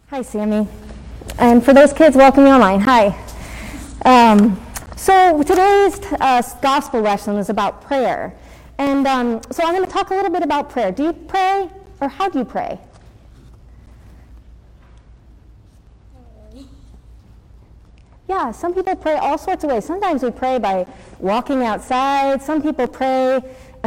Hi, Sammy. And for those kids welcoming online, hi. So today's gospel lesson is about prayer. And so I'm going to talk a little bit about prayer. Do you pray, or how do you pray? Yeah, some people pray all sorts of ways. Sometimes we pray by walking outside. Some people pray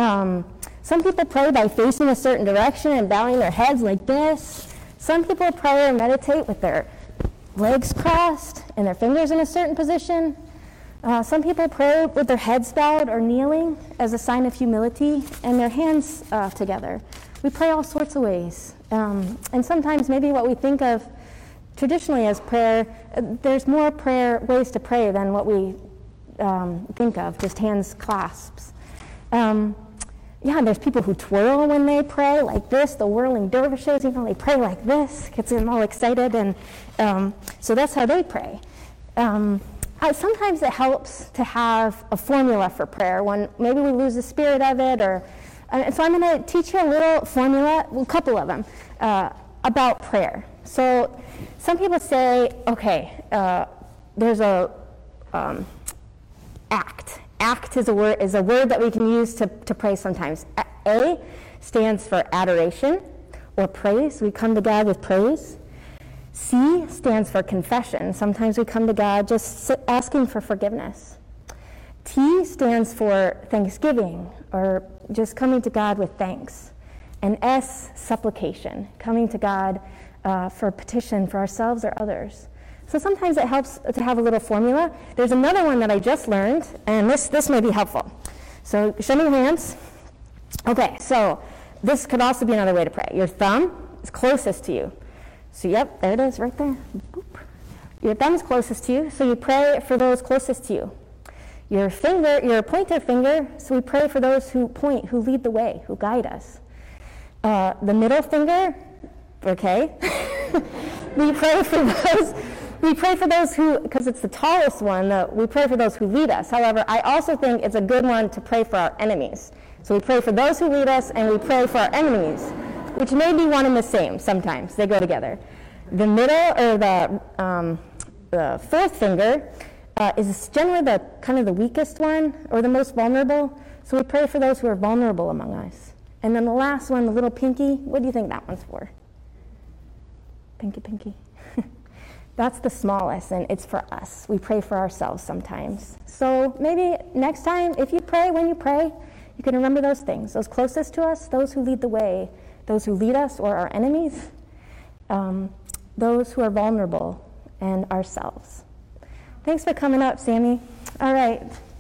by facing a certain direction and bowing their heads like this. Some people pray or meditate with their legs crossed and their fingers in a certain position. Some people pray with their heads bowed or kneeling as a sign of humility and their hands together. We pray all sorts of ways. And sometimes maybe what we think of traditionally as prayer, there's more ways to pray than what we think of, just hands clasps. There's people who twirl when they pray, like this, the whirling dervishes, they pray like this, gets them all excited, and so that's how they pray. Sometimes it helps to have a formula for prayer when maybe we lose the spirit of it, and so I'm going to teach you a little formula, a couple of them, about prayer. So some people say, there's a act. Act is a word that we can use to pray sometimes. A stands for adoration or praise. We come to God with praise. C stands for confession. Sometimes we come to God just asking for forgiveness. T stands for thanksgiving, or just coming to God with thanks. And S, supplication, coming to God for a petition for ourselves or others. So sometimes it helps to have a little formula. There's another one that I just learned, and this may be helpful. So show me your hands. Okay, so this could also be another way to pray. Your thumb is closest to you. So yep, there it is right there. Boop. Your thumb is closest to you, so you pray for those closest to you. Your pointer finger, so we pray for those who point, who lead the way, who guide us. The middle finger, okay. We pray for those who, because it's the tallest one, we pray for those who lead us. However, I also think it's a good one to pray for our enemies. So we pray for those who lead us, and we pray for our enemies, which may be one and the same sometimes. They go together. The middle, or the fourth finger, is generally the weakest one, or the most vulnerable. So we pray for those who are vulnerable among us. And then the last one, the little pinky, what do you think that one's for? Pinky. That's the smallest, and it's for us. We pray for ourselves sometimes. So maybe next time, when you pray, you can remember those things. Those closest to us, those who lead the way, those who lead us or our enemies, those who are vulnerable, and ourselves. Thanks for coming up, Sammy. All right.